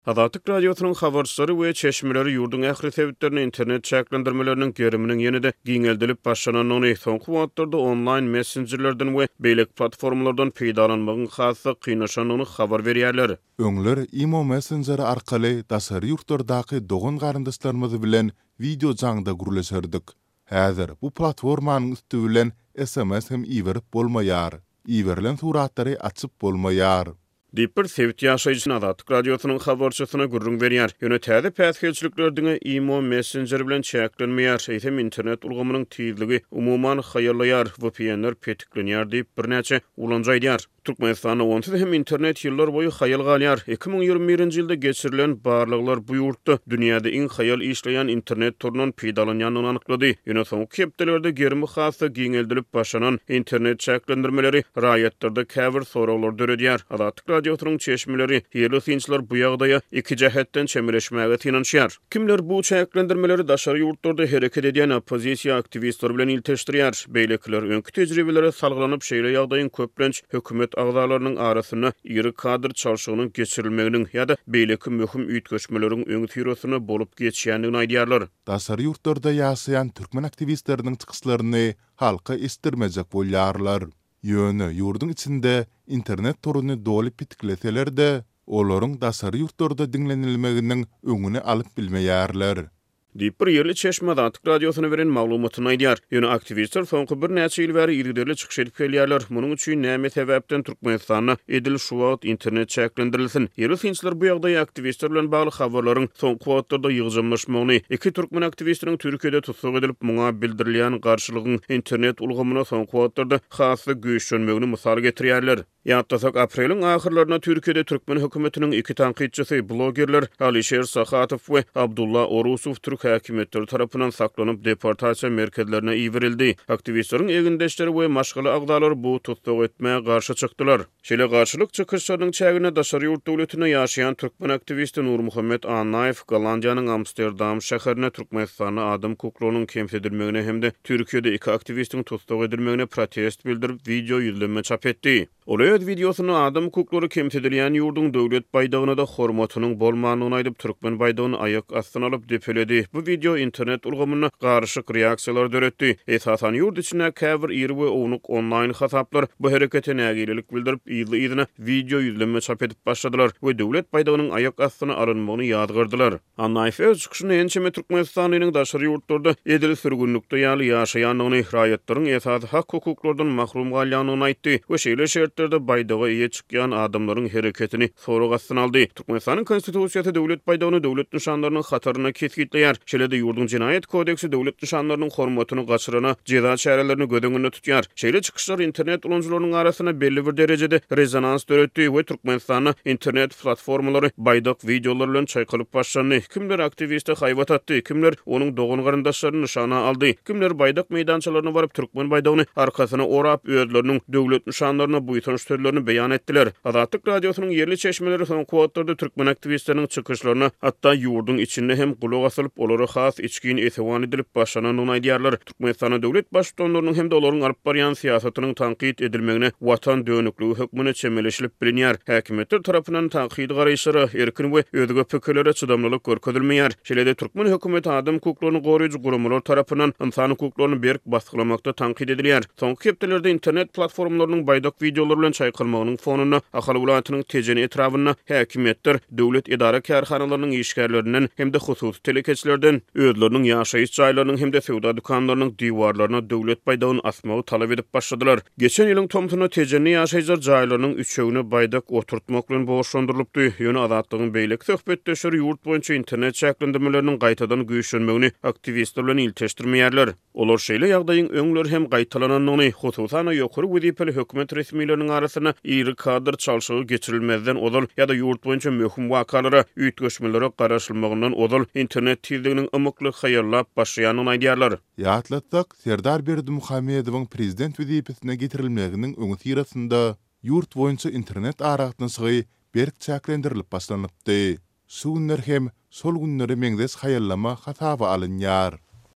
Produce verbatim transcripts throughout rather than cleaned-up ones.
Azatlyk radiosynyň habarçylary we çeşmeleri ýurdun ähli sebitlerini internet çäklendirmeleriniň geriminiň ýenide giňeldilip başlananyny soňky wagtlarda online messengerlerden we beýlek platformalardan peýdalanmagyň hasy kynlaşanyny habar berýärler. Öňler imo messengeri arkaly dasary ýurtlardaky dogan garyndaşlarymyz bilen video jaňda gürleşerdik. Häzir bu platformanyň üstü bilen S M S hem iwerip bolmaýar. Iwerilen suratlary açyp bolmaýar. Dipper sevit ýaşaýjyň Azatlyk radiosynyň habarçysyna gürrüň berýär. Ýöne täze päsgelçiliklerdiňe imo messenger bilen çäklenmeýär. Eýsem internet ulgamynyň tizligi umumyň haýarlaýar, V P N'ler petiklenýär diýip birnäçe ulanjaýdýar. Türkmenistanyň onsuz hem internet ýyllar boýy haýal galýar. iki ming ýygrimi birinji ýylda geçirilen barlyklar bu ýurtda dünýäde iň haýal işleýän internet turundan peýdalanýanyny anyklady. Ýöne soňky hepdelerde gerimi hasy giňeldilip başlanan internet çäklendirmeleri raýatlarda käbir soraglar döredýär. Azatlyk radiosynyň çeşmeleri ýerli synçylar bu ýagdaýa iki jähetden çemireşmäge tinanşýar. Kimler bu çäklendirmeleri daşary ýurtlarda hereket edýän opozisiýa aktivistleri bilen ilteşdirýär. Beýlekler öňkü tejribelere salgylanyp şeýle ýagdaýyň köplenç hökümet agdarlarynyň arasyna ýyry kadr çalşygynyň geçirilmeginiň ýa-da beýleki möhüm üýtgeşmeleriň öňü tirosuna bolup geçýändigini aýdýarlar. Daşary ýurtlarda ýaşaýan türkmen aktivistleriniň çykyşlaryny halka estirmejek bolýarlar. Ýöne ýurdun içinde internet toruny doly pitikleseler de olaryň daşary ýurtlarda dinlenilmeginiň öňüni alyp bilmeýärler. Dipper ýerli çeşme Azatlyk radiosyna beren maglumatyny aýdýar. Ýöne aktivistler soňky bir näçe ýyl bäri ýerli çykyş edip gelýärler. Munyň üçin näme sebäpden Türkmenistana edil şu wagt internet çäklendirilsin. Ýerli synçylar bu ýagdaýy aktivistler bilen bagly habarlaryň soňky wagtlarda ýygyjamlaşmagyny, iki türkmen aktivistiniň Türkiýede tutsak edilip muňa bildirilýän garşylygyň internet ulgamyna soňky wagtlarda hasy güýçlenmegini mysal getirýärler. Ýatdasak apreliň ahyrlaryna Türkiýede türkmen hökümetiniň iki tanqidçisi blogerler Alişer Sahatow we Abdullah Orusow Türk häkimetleri tarapyndan saklanyp deportasiýa merkezlerine iýerildi. Aktivistleriň egindeşleri we maşgaly agdalary bu tutsak etmäge garşy çykdylar. Şeýle garşylyk çykyşlarynyň çägine daşary ýurt döwletine ýaşaýan türkmen aktivisti Nurmuhammed Anaýew Gollandiýanyň Amsterdam şäherine Türkmenistanyň adam hukuklarynyň kemsedilmegine hemde Türkiýede iki aktivistiň tutsak edilmegine protest bildirip video ýüzleme çap etdi. Olay videosunu adam hukuklary kemsedilýän ýurdun döwlet baýdagyna da hormatynyň bolmanyny aýdyp türkmen baýdagyny aýak astyna alyp depeledi. Bu video internet ulgamyna garşyk reaksiýalar döretdi. Esasan ýurt içine käbir ýeri we ownyk online hasaplar bu herekete nägilelik bildirip ýyly-ýylyna video ýüzleme çap edip başladylar we döwlet baýdagynyň aýak astyna alynmagyny ýadgyrdylar. Anaýew öz çykyşyny ençeme Türkmenistanyň daşary ýurtlarda edil sürgünlükde ýaly ýaşaýanyny raýatlaryň esasy hak hukuklardan mahrum galýanyny aýtdy we şeýle şertlerde baýdaga ýe çykýan adamlaryň hereketini sorag astyna aldy. Türkmenistanyň konstitusiýasy döwlet baýdagyny döwlet nişanlarynyň hataryna kesgitleýär. Şeýle-de ýurdun jinayet kodeksi döwlet nişanlarynyň hormatyny gaçyrana jeza çärelerini gödüňünde tutýar. Şeýle çykyşlar internet ulanjylarynyň arasyna belli bir derejede rezonans döretdi we Türkmenistanyň internet platformalary baýdak videolar bilen çaýkalyp başlandy. Kimler aktiviste haýbat atdy, kimler onuň dogan garyndaşlaryny nişana aldy, kimler baýdak meýdançalaryna baryp türkmen baýdagyny arkasyna orap özleriniň döwlet nişanlaryna buýtan türlerini beýan etdiler. Azatlyk radiosynyň ýerli çeşmeleri soňky wagtlarda türkmen aktivistleriniň çykyşlaryna hatda ýurdun içinde hem gulak asylyp olary has içkin esewan edilip başlananyny aýdýarlar. Türkmenistanyň döwlet başçylarynyň hem de olaryň alyp barýan siýasatynyň tanqid edilmegine watan dönükligi hökmüne çemeleşilip bilinýär. Häkimetler tarapyndan tanqid garaýşlary erkin we özüge pikirlere çydamlylyk görkezilmeýär. Şeýle-de türkmen hökümeti adam hukuklaryny goraýjy gurumlar tarapyndan insan hukuklaryny berk basgylamakda tanqid edilýär. Soňky hepdelerde internet platformalarynyň baýdak videolar bilen çaýkylmagynyň fonuna ahal welaýatynyň tejeni etrawyna häkimetler döwlet idara kärhanalarynyň işgärlerinden hem de hususy telekeçilerden özleriniň ýaşaýyş jaýlarynyň hem de sowda dukanlarynyň diwarlaryna döwlet baýdagyny asmagy talap edip başladylar. Geçen ýylyň tomtuny tejeni ýaşaýjylar jaýlarynyň üçüňi baýdak oturtmak bilen boşlandyrylypdy. Ýöne azatlygyň beýlek söhbetdeşleri ýurt boýunça internet çäklendirmeleriniň gaýtadan güýçlenmegini aktivistler bilen ilteşdirmeýärler. Olar şeýle ýagdaýyň öňleri hem gaýtalananyny, hususan ýokary wezipeli hökümet resmiýetleriniň arasyna ýyry kadr çalşygy geçirilmezden odal ýa-da ýurt boýunça möhüm wakalara, üýtgeşmelere garaşylmagynyň odal internet tizliginiň ymykly haýarlap başlaýanyny aýdýarlar. Ýatlatsak, Serdar Berdimuhamedowyň prezident wezipesine getirilmeginiň öňü tirasynda ýurt boýunça internet aragatnaşygy berk çäklendirilip başlanypdy. Şu günler hem sol günleri meňdes haýallama hasaba alynýar.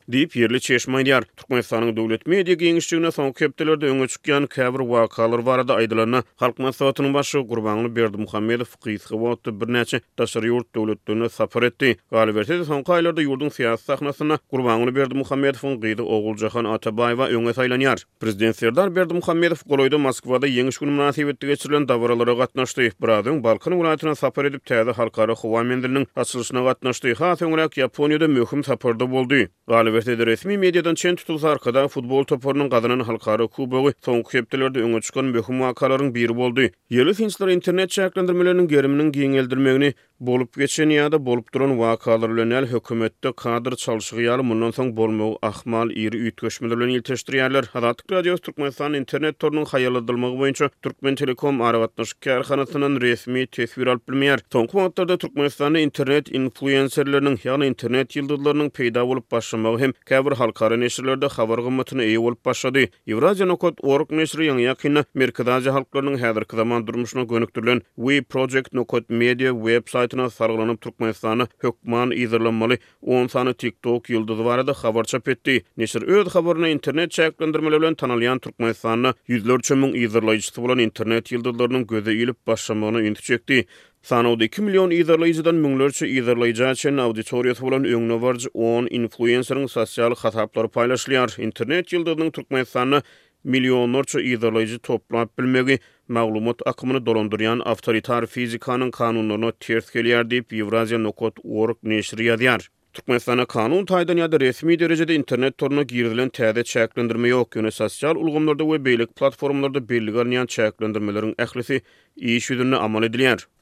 diýip ýerli çeşme aýdýar. Türkmenistanyň döwlet media giňişçigine soňky hepdelerde öňe çykýan käbir wakalar barada aýdylaryna Halk Maslahatynyň başy Gurbanyly Berdimuhammedow Gysgy wagtda birnäçe daşary ýurt döwletlerine sapar etdi. Galiberde soňky aýlarda ýurdun syýasy sahnasyna Gurbanyly Berdimuhammedowyň gyzy Oguljahan Atabaýewa öňe saýlanýar. Prezident Serdar Berdimuhammedow Goloýda Moskwada ýeňiş gün münasibetde geçirilen dawralara gatnaşdy. Birazyň Balkan welaýatyna sapar edip täze halkara howa mendiliniň açylyşyna gatnaşdy. Ha soňrak Ýaponiýada möhüm saparda boldy. Galiberde resmi mediadan çen tutulsa arkada futbol topurynyň gazanan halkara kubogy soňky hepdelerde öňe çykan möhüm wakalaryň biri boldy. Ýerli finçler internet çäklendirmeleriniň geriminiň giňeldirmegini bolup geçen ýa-da bolup duran wakalar bilen el hökümetde kadr çalşygy mundan soň bolmagy ahmal iri üýtgeşmeler bilen ilteşdirýärler. Hazatlyk Radio Türkmenistan internet torunyň haýarlandyrmagy boýunça Türkmen Telekom aragatnaşyk karhanasynyň resmi tesbir alyp bilmeýär. Soňky wagtlarda Türkmenistanda internet influenserleriniň ýa-ni internet ýyldızlarynyň peýda bolup başlamagy hem käbir halkara neşirlerde habar gymmatyna eýe bolup başlady. Eurasia Nokot Org neşri ýa-ni ýakynda Merkezi halklarynyň häzirki zaman durmuşyna gönükdirilen We Project Nokot Media website saytyna sargylanyp Türkmenistany hökman izarlanmaly on sany TikTok ýyldyzy barada habar çap etdi. Neşir öz habaryny internet çäklendirmeleri bilen tanalýan Türkmenistanyň ýüzlerçe müň izarlaýjysy bolan internet ýyldızlarynyň göze ilip başlamagyna ünit çekdi. Sanawda iki milyon izarlaýjydan müňlerçe izarlaýjy üçin auditoriýasy bolan öňüne barjy on influencerň sosial hasaplary paýlaşylýar. Internet ýyldyzynyň Türkmenistanyň milyonlarça izarlaýjy toplap bilmegi maglumat akymyny dolandyrýan awtoritar fizikanyň kanunlaryna ters gelýär diýip Eurasia Nokot Org neşri ýazýar. Türkmenistana kanun taýdan ýa-da resmi derejede internet toruna girdilen täze çäklendirme ýok. Ýöne sosial ulgamlarda we beýlik platformalarda belli garnýan çäklendirmeleriň ählisi iş ýüzünde amal edilýär.